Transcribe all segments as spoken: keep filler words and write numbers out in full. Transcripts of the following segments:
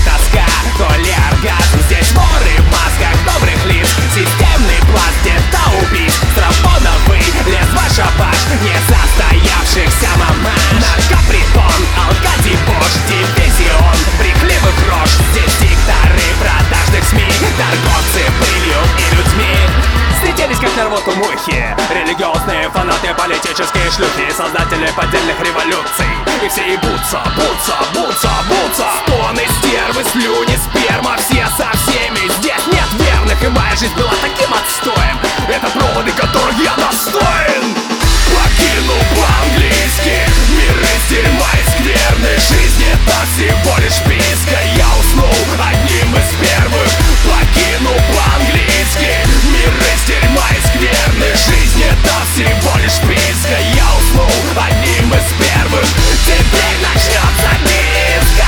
тоска, то ли оргазм. Здесь воры в масках добрых лиц, системный план где-то убить. Страфоновый лес в шабаш несостоявшихся мамаш. Наркопритон, алкодебош, дивизион брехливых рож. Здесь дикторы продажных СМИ, торговцы пылью и людьми. Слетелись как на рвоту мухи, религиозные фанаты, политические шлюхи, создатели поддельных революций. И все ебутся, бутся, бутся, бутся. Стоны, стервы, слюни, сперма, все со всеми. Здесь нет верных, и моя жизнь была таким отстоем. Это проводы, которых я достоин. Покину по-английски миры из дерьма и скверны. Жизнь это всего лишь писка. Я уснул одним из первых. Покину по-английски миры из дерьма и скверны. Жизнь это всего лишь писка. Я уснул одним из первых. Теперь начнется диско.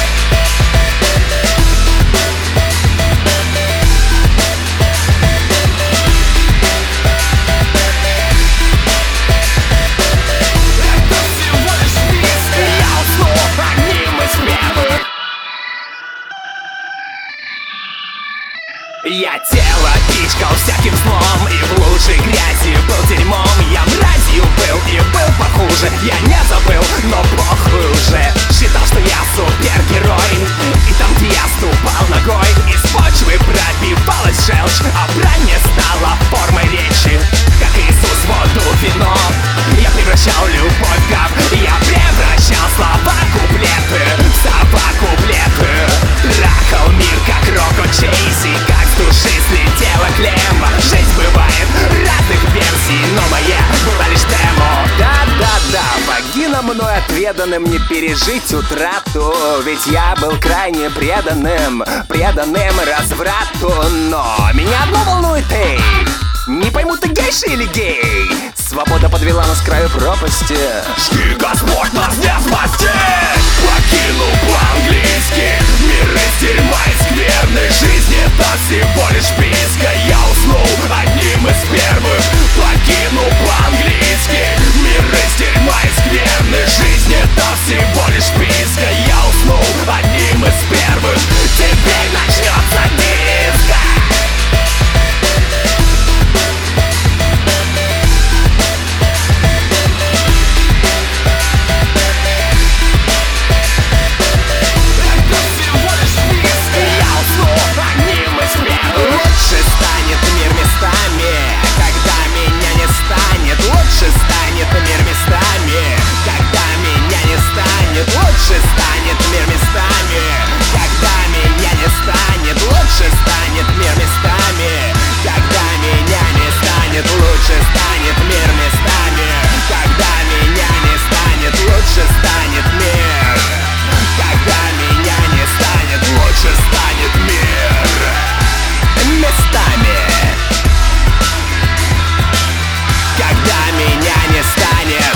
Я тело пичкал всяким злом, и в луже грязи был дерьмом. Я мразью был и был похуже. Я не забыл, но похуй уже. Считал, что я супергерой, и там, где я ступал ногой, из почвы пробивалась желчь, а брань не стала формой речи. Как Иисус воду в вино, я превращал любовь в гав. Я превращал слова куплеты в слова куплеты. Трахал мир как Рокко Чейзи, как с души слетела клемма. Жизнь бывает разных версий, но моя была лишь демо. Да-да-да, вагина мной отведанным не пережить утрату. Ведь я был крайне преданным, преданным разврату. Но меня одно волнует, эй, не пойму, ты гейша или гей? Свобода подвела нас к краю пропасти. Жди, Господь, нас не спасти. Покину по-английски мир из дерьма и скверны. Жизнь это всего лишь писка. Я уснул одним из первых. Покину по-английски мир из дерьма и скверны. Жизнь это всего лишь писка. Я уснул одним из первых. Теперь начнется диско. Лучше станет мир местами, когда меня не станет. Лучше станет мир местами, когда меня не станет. Лучше станет мир местами, когда меня не станет. Лучше станет мир местами, когда меня не станет. Лучше станет мир местами, когда меня не станет. Лучше станет мир, когда меня не станет. Лучше станет мир местами, когда меня не станет.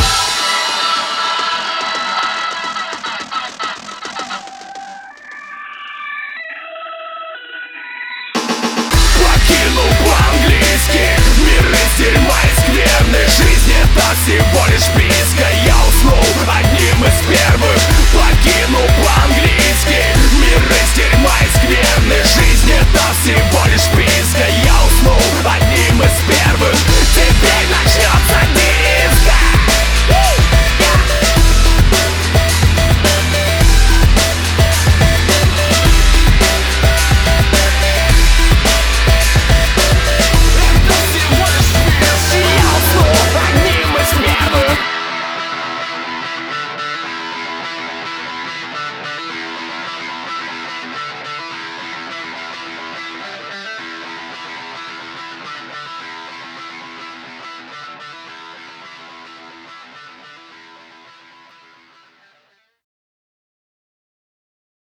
Покинул по-английски мир из дерьма и скверны. Жизнь это всего лишь писка. Я уснул одним из первых. Покинул по-английски мир из дерьма и скверны. Жизнь это всего лишь писка.